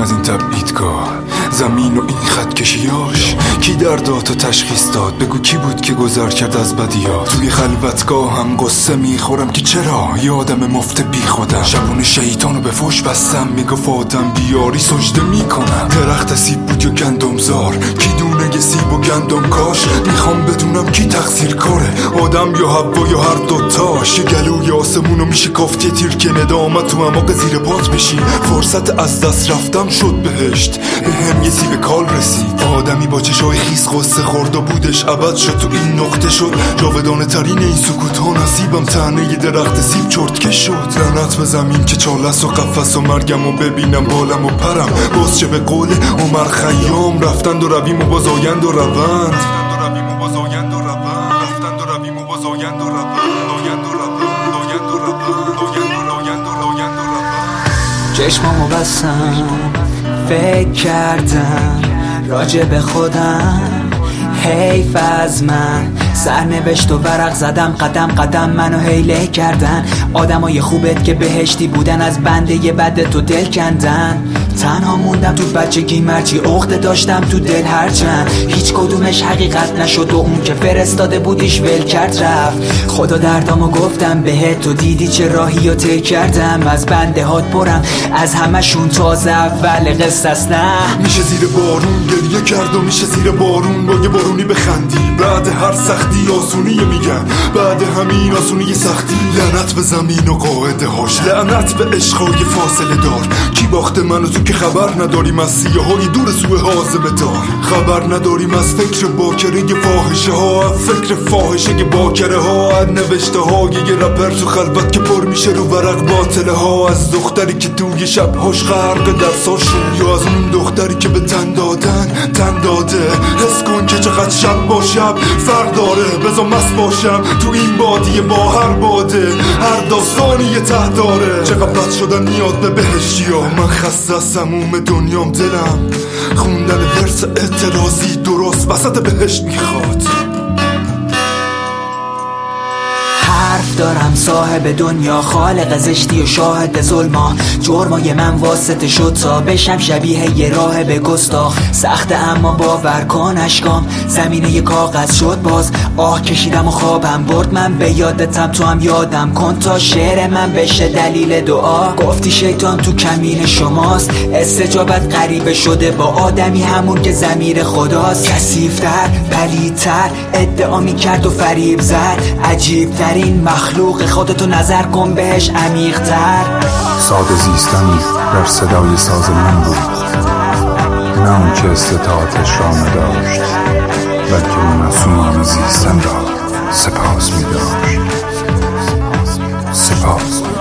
از این تبعیدگاه، زمین و این خط کشیاش. کی درداتو تشخیص داد؟ بگو کی بود که گذر کرد از بدیات؟ توی خلوتگاه هم قصه میخورم که چرا یه آدم مفت بی خودم. شبون شیطانو به فوش بستم، میگفت آدم بیاری سجده میکنم. درخت سیب بود یا گندمزار؟ کی دونه یه سیب و گندم کاش؟ میخوام بدونم کی تقصیر کاره، آدم یا حوا یا هر دوتاش. یه گلوی آسمونو میشه کافت، یه تیر که ندامت تو عماق زیر پات بشین. فرصت از دست رفتم شد بهشت، به هم یه سیب کال رسید. آدمی با چشای خیس قصه خورد و بودش ابد شد، تو این نقطه شد جاودانه ترین این سکوت ها. نصیبم تنه یه درخت سیب چرتکه شد. لعنت به زمین که چالس و قفس و مرگم و ببینم بالم و پرم. باز چه به قول عمر خیام، رفتند و رویم و باز آیند و روند. چشمامو بستم، فکر کردم راجع به خودم. حیف از من، سرنوشت و ورق زدم، قدم قدم منو حیله کردن. آدمای خوبت که بهشتی بودن، از بنده یه بد تو دل کندن. تنها موندم تو بچگی، مرچی عقده داشتم تو دل هرچند هیچ کدومش حقیقت نشد و اون که فرستاده بودیش ول کرد رفت. خدا دردامو گفتم بهت، تو دیدی چه راهی رو طی کردم. از بنده هات برم، از همشون تازه اول قصه است. نه میشه زیر بارون گریه کرد و میشه زیر بارون با یه بارونی بخندی. بعد هر سختی آسونیه میگن، بعد همین آسونی سختی. لعنت به زمین و قاعده هاش، لعنت به عشقای فاصله دار. کی باخته من و تو که خبر نداریم از سیاهای دور سوی حازمه دار. خبر نداریم از فکر باکره فاحشه ها، از فکر فاحشه باکره ها، از نوشته های یه رپر تو خلوت که پر میشه رو ورق باطله ها. از دختری که توی شبهاش غرق درساشون، یا از اون دختری که به تن داده. حس کن که چقدر شب با شب فرق داره، بذار مست باشم تو این بادیه با هر باده. هر داستانی یه ته داره، چقدر بد شدن میاد به بهشتی ها. من خسته از سموم دنیام، دلم خوندن ورس اعتراضی درست وسط بهشت میخواد. حرف دارم صاحب دنیا، خالق زشتی و شاهد ظلما. جرمای من واسطه شد تا بشم شبیه یه راهب گستاخ. سخته اما باور کن اشکام زمینه یه کاغذ شد باز. آه کشیدم و خوابم برد، من به یادتم تو هم یادم کن. تا شعر من بشه دلیل دعا، گفتی شیطان تو کمین شماست. استجابت غریبه شده با آدمی همون که ضمیر خداست. کثیف‌تر پلیدتر ادعا میکرد و فریب زد. عجیبترین مخلوق خودتو نظر کن بهش عمیق‌تر. ساده زیستن در صدای ساز من بود، نه اون که استطاعتش را نداشت، بلکه معصومان زیستن را سپاس می داشت. سپاس.